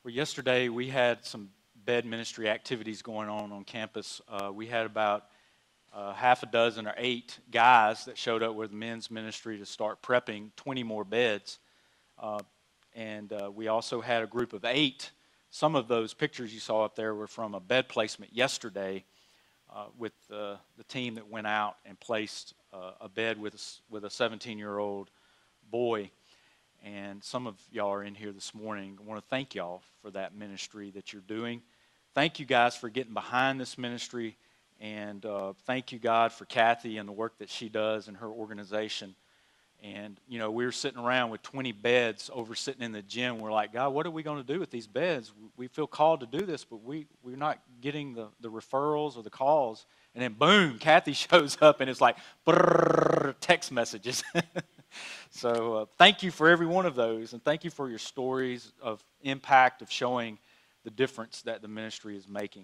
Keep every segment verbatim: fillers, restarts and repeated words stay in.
Well, yesterday we had some bed ministry activities going on on campus. Uh, we had about uh, half a dozen or eight guys that showed up with men's ministry to start prepping twenty more beds. Uh, and uh, we also had a group of eight. Some of those pictures you saw up there were from a bed placement yesterday uh, with uh, the team that went out and placed uh, a bed with a, with a seventeen-year-old boy. And some of y'all are in here this morning. I want to thank y'all for that ministry that you're doing. Thank you guys for getting behind this ministry. And uh, thank you, God, for Kathy and the work that she does and her organization. And, you know, we were sitting around with twenty beds over sitting in the gym. We're like, God, what are we going to do with these beds? We feel called to do this, but we, we're not getting the, the referrals or the calls. And then, boom, Kathy shows up, and it's like, brrr, text messages. So uh, thank you for every one of those, and thank you for your stories of impact, of showing the difference that the ministry is making.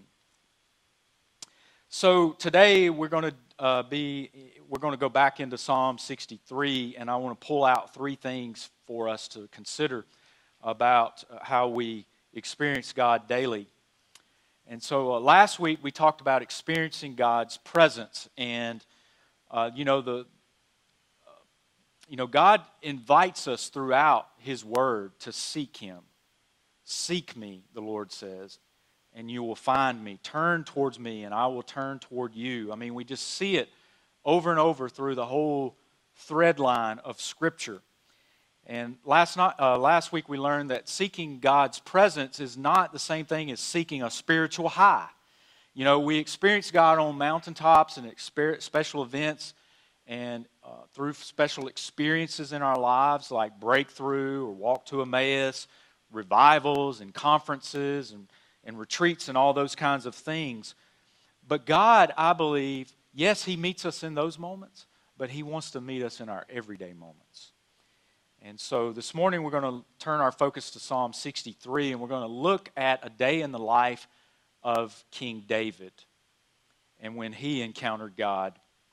So today we're going to uh, be we're going to go back into Psalm sixty-three, and I want to pull out three things for us to consider about how we experience God daily. And so uh, last week we talked about experiencing God's presence, and uh, you know the. You know, God invites us throughout His Word to seek Him. Seek me, the Lord says, and you will find me. Turn towards me, and I will turn toward you. I mean, we just see it over and over through the whole thread line of Scripture. And last night, uh, last week we learned that seeking God's presence is not the same thing as seeking a spiritual high. You know, we experience God on mountaintops and exper- special events, and uh, through special experiences in our lives like breakthrough or walk to Emmaus, revivals and conferences and, and retreats and all those kinds of things. But God, I believe, yes, He meets us in those moments, but He wants to meet us in our everyday moments. And so this morning we're going to turn our focus to Psalm sixty-three, and we're going to look at a day in the life of King David and when he encountered God.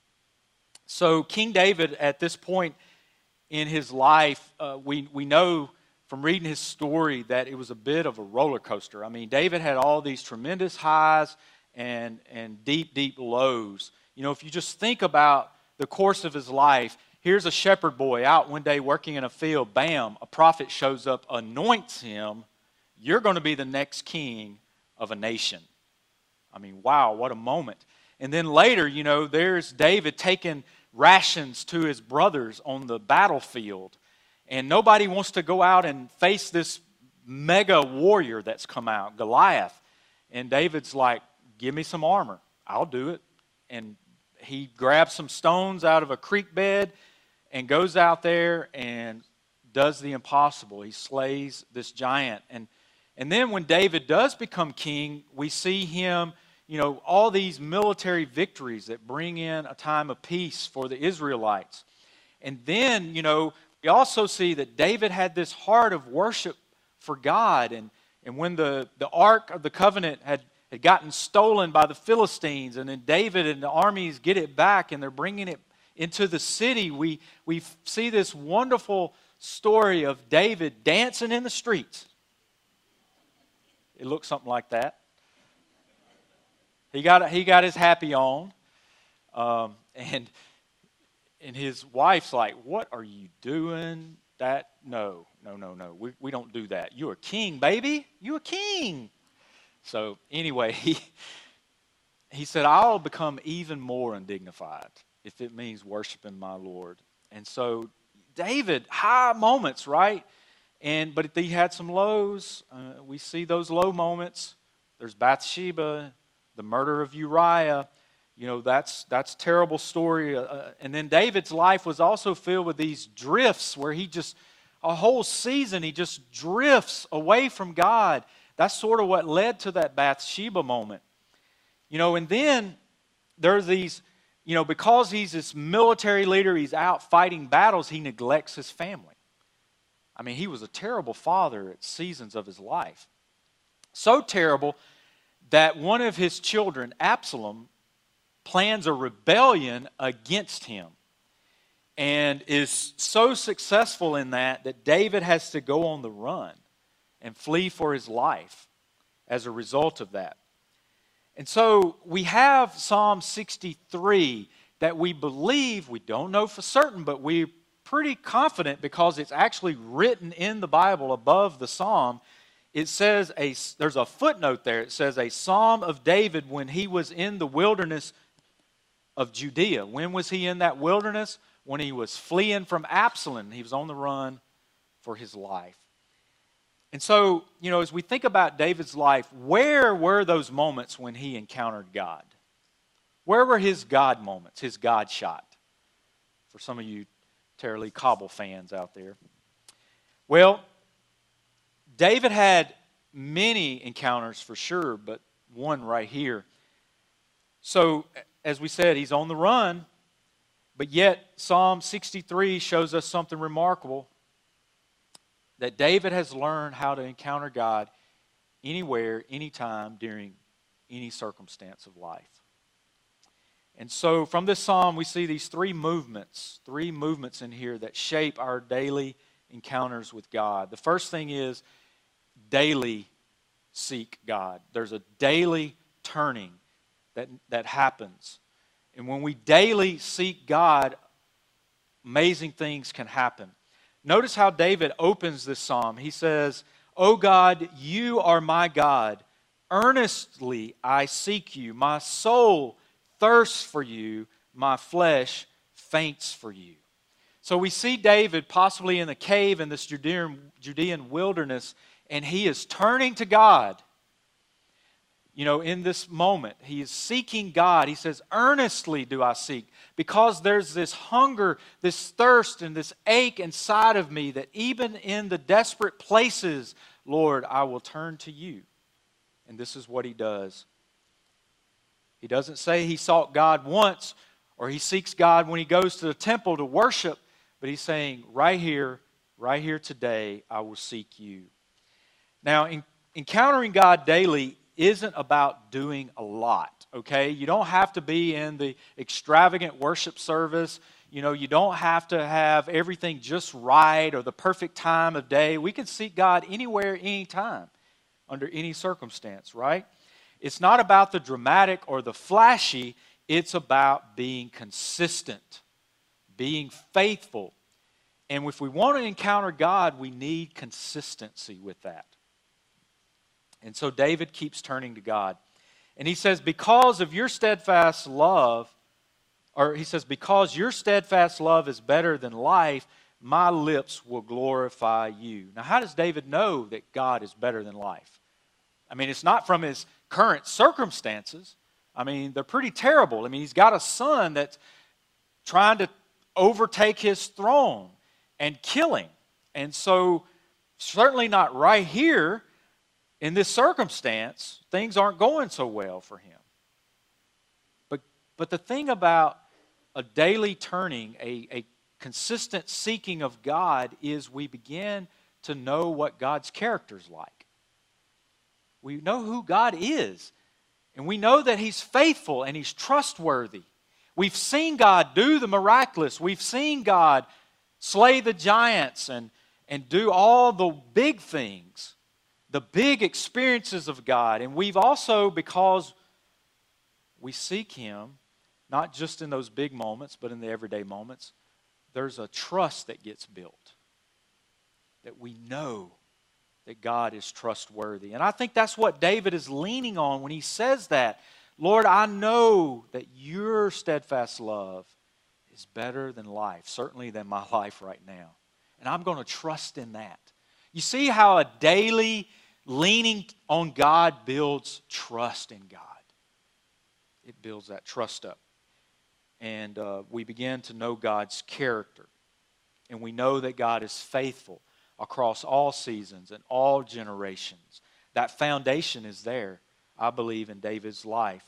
So King David, at this point in his life, uh, we, we know from reading his story that it was a bit of a roller coaster. I mean, David had all these tremendous highs and, and deep, deep lows. You know, if you just think about the course of his life, here's a shepherd boy out one day working in a field. Bam, a prophet shows up, anoints him. You're going to be the next king of a nation. I mean, wow, what a moment. And then later, you know, there's David taking rations to his brothers on the battlefield. And nobody wants to go out and face this mega warrior that's come out, Goliath. And David's like, give me some armor. I'll do it. And he grabs some stones out of a creek bed and goes out there and does the impossible. He slays this giant. And, and then when David does become king, we see him, you know, all these military victories that bring in a time of peace for the Israelites. And then, you know, we also see that David had this heart of worship for God. And, and when the, the Ark of the Covenant had, had gotten stolen by the Philistines, and then David and the armies get it back and they're bringing it into the city, we, we see this wonderful story of David dancing in the streets. It looks something like that. He got he got his happy on, um, and and his wife's like, "What are you doing? That no, no, no, no. We we don't do that. You're a king, baby. You're a king." So anyway, he he said, "I'll become even more undignified if it means worshiping my Lord." And so David, high moments, right? And but he had some lows. Uh, we see those low moments. There's Bathsheba. The murder of Uriah, you know, that's that's a terrible story. Uh, and then David's life was also filled with these drifts where he just, a whole season, he just drifts away from God. That's sort of what led to that Bathsheba moment. You know, and then there's these, you know, because he's this military leader, he's out fighting battles, he neglects his family. I mean, he was a terrible father at seasons of his life. So terrible that one of his children, Absalom, plans a rebellion against him and is so successful in that that David has to go on the run. and flee for his life as a result of that. And so we have Psalm sixty-three that we believe, we don't know for certain, but we're pretty confident because it's actually written in the Bible above the psalm. It says, a, there's a footnote there. It says, a psalm of David when he was in the wilderness of Judea. When was he in that wilderness? When he was fleeing from Absalom. He was on the run for his life. And so, you know, as we think about David's life, where were those moments when he encountered God? Where were his God moments, his God shot? For some of you Tara-Leigh Cobble fans out there. Well, David had many encounters for sure, but one right here. So, as we said, he's on the run, but yet Psalm sixty-three shows us something remarkable, that David has learned how to encounter God anywhere, anytime, during any circumstance of life. And so from this psalm, we see these three movements, three movements in here that shape our daily encounters with God. The first thing is daily seek God. There's a daily turning that, that happens. And when we daily seek God, amazing things can happen. Notice how David opens this psalm. He says, "O God, you are my God. Earnestly I seek you. My soul thirsts for you. My flesh faints for you." So we see David possibly in the cave in this Judean, Judean wilderness, and he is turning to God. You know, in this moment, he is seeking God. He says, earnestly do I seek, because there's this hunger, this thirst, and this ache inside of me that even in the desperate places, Lord, I will turn to you. And this is what he does. He doesn't say he sought God once, or he seeks God when he goes to the temple to worship, but he's saying, right here, right here today, I will seek you. Now, in, encountering God daily isn't about doing a lot, okay? You don't have to be in the extravagant worship service. You know, you don't have to have everything just right or the perfect time of day. We can seek God anywhere, anytime, under any circumstance, right? It's not about the dramatic or the flashy. It's about being consistent, being faithful. And if we want to encounter God, we need consistency with that. And so David keeps turning to God. And he says, because of your steadfast love, or he says, because your steadfast love is better than life, my lips will glorify you. Now, how does David know that God is better than life? I mean, it's not from his current circumstances. I mean, they're pretty terrible. I mean, he's got a son that's trying to overtake his throne and kill him. And so, certainly not right here. In this circumstance, things aren't going so well for him. But, but the thing about a daily turning, a, a consistent seeking of God, is we begin to know what God's character is like. We know who God is. And we know that He's faithful and He's trustworthy. We've seen God do the miraculous. We've seen God slay the giants and, and do all the big things. The big experiences of God. And we've also, because we seek Him, not just in those big moments, but in the everyday moments, there's a trust that gets built. That we know that God is trustworthy. And I think that's what David is leaning on when he says that. Lord, I know that your steadfast love is better than life, certainly than my life right now. And I'm going to trust in that. You see how a daily leaning on God builds trust in God. It builds that trust up. And uh, we begin to know God's character. And we know that God is faithful across all seasons and all generations. That foundation is there, I believe, in David's life.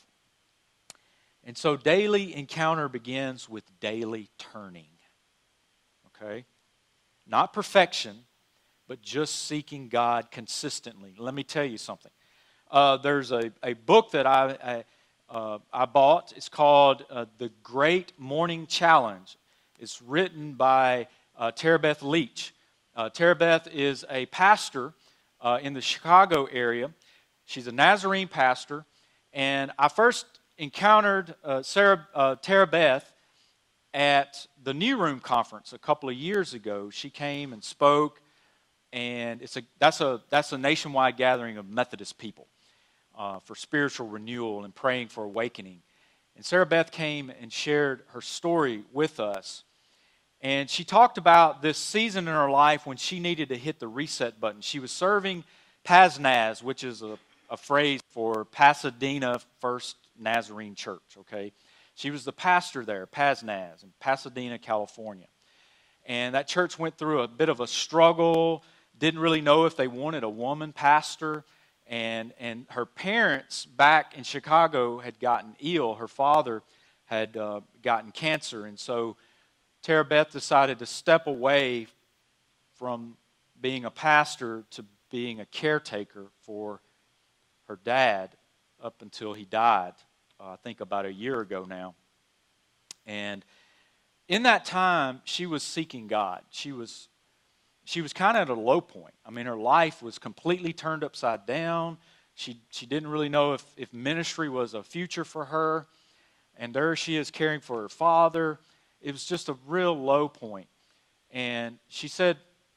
And so daily encounter begins with daily turning. Okay? Not perfection, but just seeking God consistently. Let me tell you something. Uh, there's a, a book that I I, uh, I bought. It's called uh, The Great Morning Challenge. It's written by uh, Tara Beth Leach. Uh, Tara Beth is a pastor uh, in the Chicago area. She's a Nazarene pastor. And I first encountered uh, Sarah uh, Tara Beth at the New Room Conference a couple of years ago. She came and spoke, and it's a that's a that's a nationwide gathering of Methodist people uh, for spiritual renewal and praying for awakening. And Sarah Beth came and shared her story with us. And she talked about this season in her life when she needed to hit the reset button. She was serving PASNAZ, which is a, a phrase for Pasadena First Nazarene Church, okay? She was the pastor there, PASNAZ, in Pasadena, California. And that church went through a bit of a struggle, didn't really know if they wanted a woman pastor. And, and her parents back in Chicago had gotten ill. Her father had uh, gotten cancer. And so Tara Beth decided to step away from being a pastor to being a caretaker for her dad up until he died, uh, I think about a year ago now. And in that time, she was seeking God. She was She was kind of at a low point. I mean, her life was completely turned upside down. She she didn't really know if, if ministry was a future for her. And there she is caring for her father. It was just a real low point. And she said,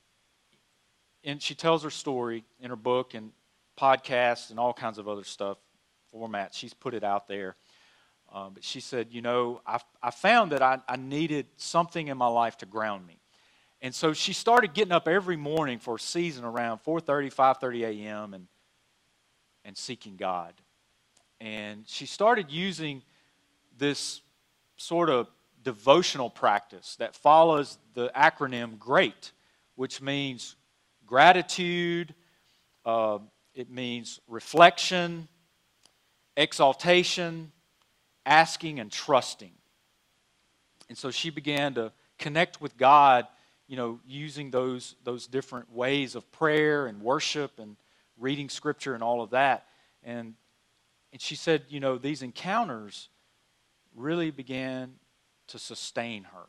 and she tells her story in her book and podcasts and all kinds of other stuff, formats. She's put it out there. Um, but she said, you know, I, I found that I, I needed something in my life to ground me. And so she started getting up every morning for a season around four thirty, five thirty a.m. and and seeking God. And she started using this sort of devotional practice that follows the acronym GREAT, which means gratitude, uh, it means reflection, exaltation, asking, and trusting. And so she began to connect with God, you know, using those those different ways of prayer and worship and reading scripture and all of that. And and she said, you know, these encounters really began to sustain her,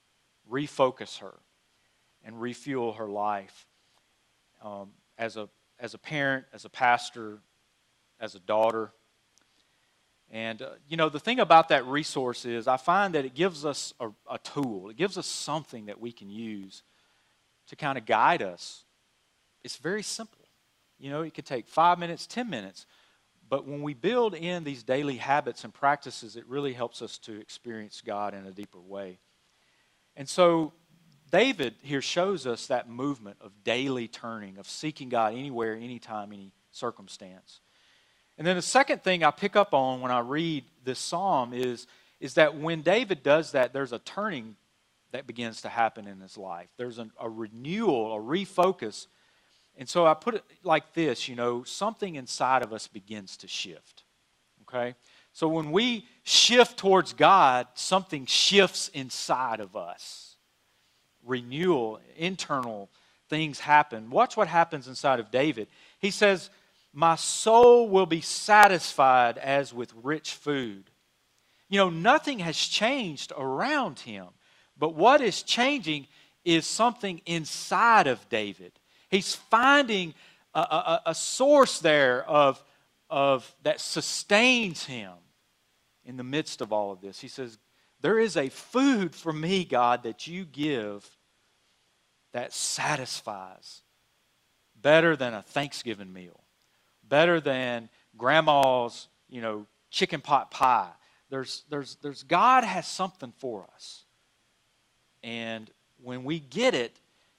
refocus her, and refuel her life um, as a as a parent, as a pastor, as a daughter. And, uh, you know, the thing about that resource is I find that it gives us a, a tool. It gives us something that we can use to kind of guide us. It's very simple. You know, it could take five minutes, ten minutes. But when we build in these daily habits and practices, it really helps us to experience God in a deeper way. And so David here shows us that movement of daily turning, of seeking God anywhere, anytime, any circumstance. And then the second thing I pick up on when I read this psalm is, is that when David does that, there's a turning that begins to happen in his life. There's a, a renewal, a refocus. And so I put it like this, you know, something inside of us begins to shift. Okay? So when we shift towards God, something shifts inside of us. Renewal, internal things happen. Watch what happens inside of David. He says, my soul will be satisfied as with rich food. You know, nothing has changed around him. But what is changing is something inside of David. He's finding a, a, a source there of, of that sustains him in the midst of all of this. He says, there is a food for me, God, that you give that satisfies better than a Thanksgiving meal. Better than grandma's, you know, chicken pot pie. There's, there's, there's God has something for us. And when we get it,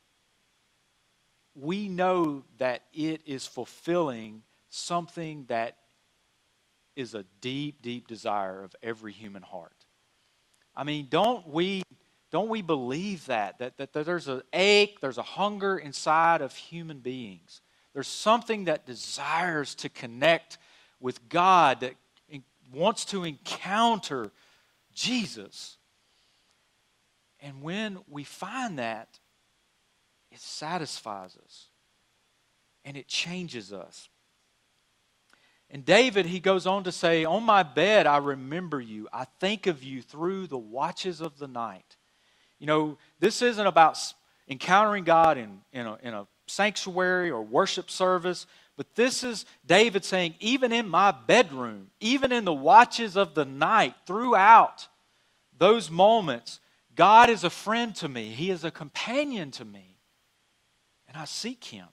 we know that it is fulfilling something that is a deep, deep desire of every human heart. I mean, don't we, don't we believe that, that, that, that there's an ache, there's a hunger inside of human beings. There's something that desires to connect with God, that wants to encounter Jesus. And when we find that, it satisfies us. And it changes us. And David, he goes on to say, on my bed I remember you. I think of you through the watches of the night. You know, this isn't about encountering God in, in, a, in a sanctuary or worship service. But this is David saying, even in my bedroom, even in the watches of the night, throughout those moments, God is a friend to me. He is a companion to me. And I seek Him.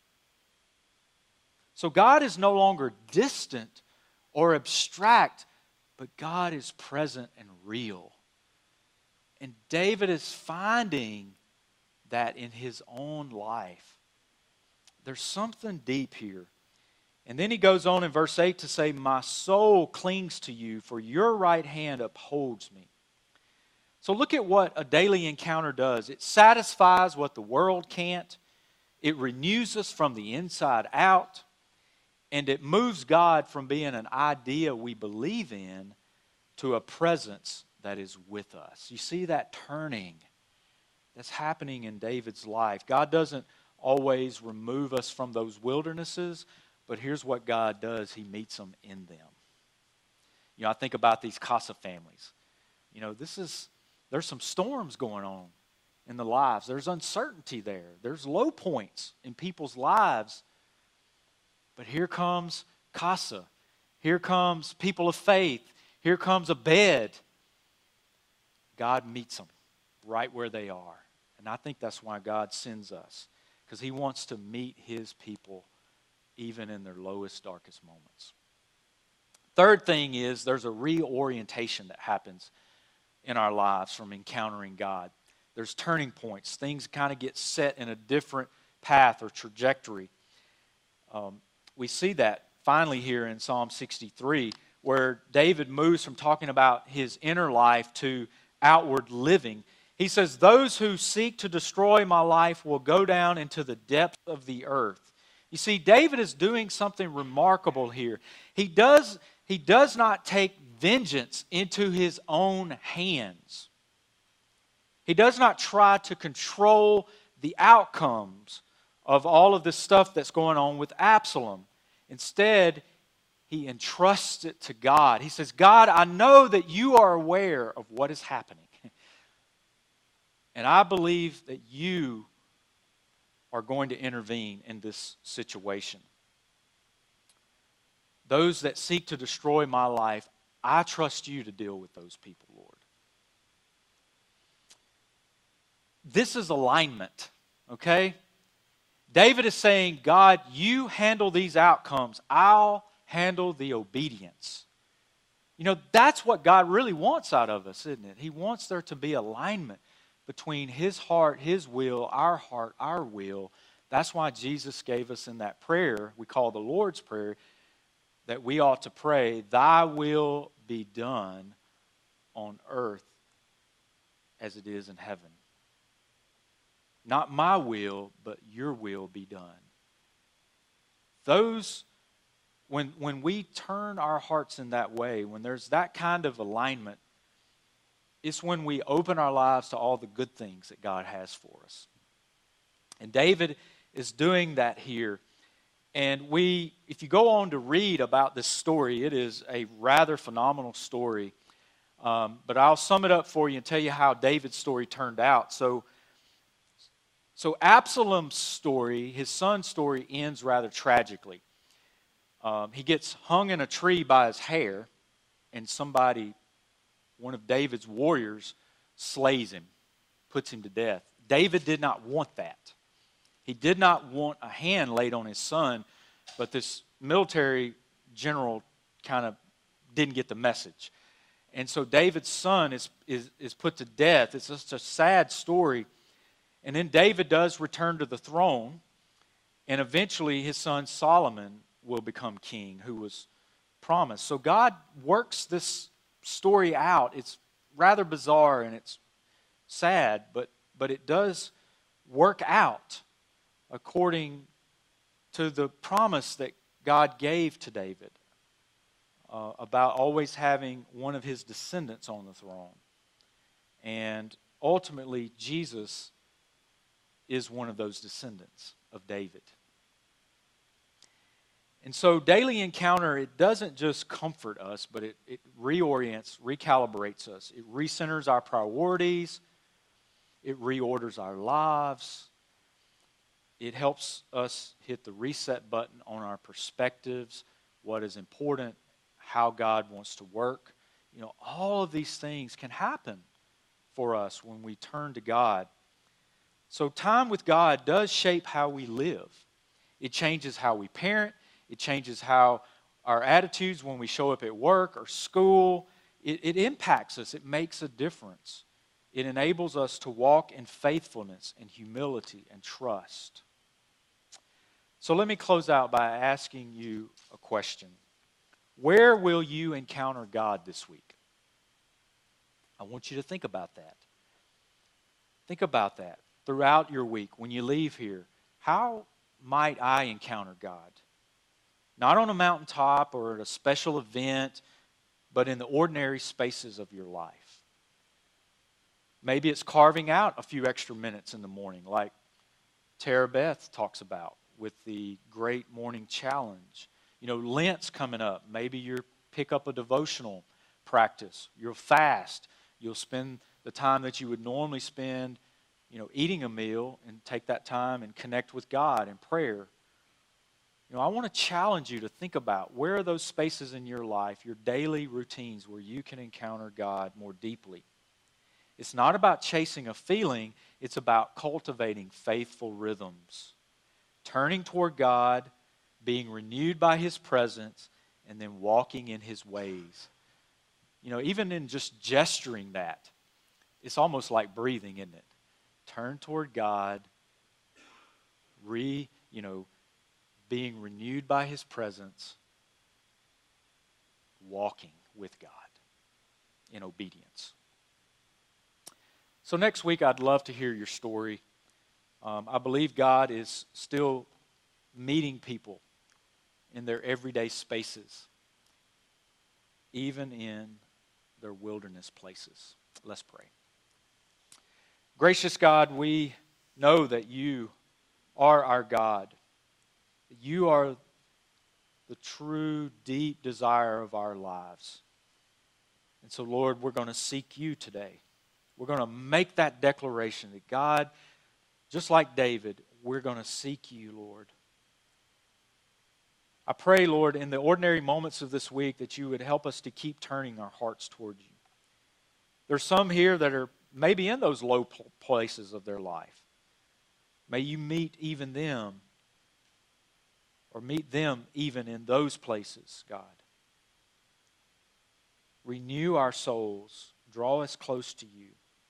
So God is no longer distant or abstract, but God is present and real. And David is finding that in his own life. There's something deep here. And then he goes on in verse eight to say, my soul clings to you, for your right hand upholds me. So look at what a daily encounter does. It satisfies what the world can't. It renews us from the inside out. And it moves God from being an idea we believe in to a presence that is with us. You see that turning that's happening in David's life. God doesn't always remove us from those wildernesses, but here's what God does. He meets them in them. You know, I think about these Casa families. You know, this is, there's some storms going on in the lives. There's uncertainty there. There's low points in people's lives. But here comes Casa. Here comes people of faith. Here comes a bed. God meets them right where they are. And I think that's why God sends us, because He wants to meet His people even in their lowest, darkest moments. Third thing is there's a reorientation that happens in our lives from encountering God. There's turning points. Things kind of get set in a different path or trajectory. Um, we see that finally here in Psalm sixty-three, where David moves from talking about his inner life to outward living. He says, those who seek to destroy my life will go down into the depths of the earth. You see, David is doing something remarkable here. He does, he does not take vengeance into his own hands. He does not try to control the outcomes of all of this stuff that's going on with Absalom. Instead, he entrusts it to God. He says, God, I know that you are aware of what is happening. And I believe that you are going to intervene in this situation. Those that seek to destroy my life, I trust you to deal with those people, Lord. This is alignment, okay? David is saying, God, you handle these outcomes. I'll handle the obedience. You know, that's what God really wants out of us, isn't it? He wants there to be alignment between His heart, His will, our heart, our will. That's why Jesus gave us in that prayer, we call the Lord's Prayer, that we ought to pray, thy will be done on earth as it is in heaven. Not my will, but your will be done. Those, when, when we turn our hearts in that way, when there's that kind of alignment, it's when we open our lives to all the good things that God has for us. And David is doing that here. And we, if you go on to read about this story, it is a rather phenomenal story. Um, but I'll sum it up for you and tell you how David's story turned out. So, so Absalom's story, his son's story, ends rather tragically. Um, he gets hung in a tree by his hair, and somebody, one of David's warriors, slays him, puts him to death. David did not want that. He did not want a hand laid on his son, but this military general kind of didn't get the message. And so David's son is, is, is put to death. It's just a sad story. And then David does return to the throne, and eventually his son Solomon will become king, who was promised. So God works this story out. It's rather bizarre and it's sad, but, but it does work out according to the promise that God gave to David uh, about always having one of his descendants on the throne. And ultimately, Jesus is one of those descendants of David. And so daily encounter, it doesn't just comfort us, but it, it reorients, recalibrates us. It recenters our priorities. It reorders our lives. It helps us hit the reset button on our perspectives, what is important, how God wants to work. You know, all of these things can happen for us when we turn to God. So time with God does shape how we live. It changes how we parent. It changes how our attitudes when we show up at work or school. It, it impacts us. It makes a difference. It enables us to walk in faithfulness and humility and trust. So let me close out by asking you a question. Where will you encounter God this week? I want you to think about that. Think about that throughout your week. When you leave here, how might I encounter God? Not on a mountaintop or at a special event, but in the ordinary spaces of your life. Maybe it's carving out a few extra minutes in the morning, like Tara Beth talks about with the Great Morning Challenge. You know, Lent's coming up. Maybe you pick up a devotional practice. You'll fast. You'll spend the time that you would normally spend, you know, eating a meal, and take that time and connect with God in prayer. You know, I want to challenge you to think about where are those spaces in your life, your daily routines, where you can encounter God more deeply. It's not about chasing a feeling. It's about cultivating faithful rhythms. Turning toward God, being renewed by His presence, and then walking in His ways. You know, even in just gesturing that, it's almost like breathing, isn't it? Turn toward God, re, you know, being renewed by His presence, walking with God in obedience. So next week, I'd love to hear your story. Um, I believe God is still meeting people in their everyday spaces, even in their wilderness places. Let's pray. Gracious God, we know that you are our God. You are the true, deep desire of our lives. And so, Lord, we're going to seek you today. We're going to make that declaration that God, just like David, we're going to seek you, Lord. I pray, Lord, in the ordinary moments of this week that you would help us to keep turning our hearts toward you. There's some here that are maybe in those low places of their life. May you meet even them, or meet them even in those places, God. Renew our souls. Draw us close to you.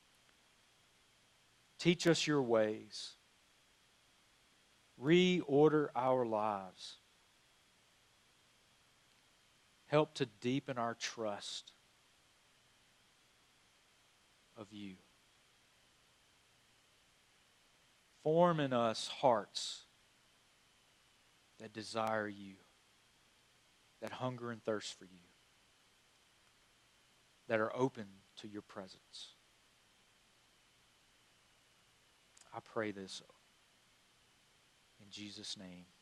Teach us your ways. Reorder our lives. Help to deepen our trust of you. Form in us hearts that desire you, that hunger and thirst for you, that are open to your presence. I pray this in Jesus' name.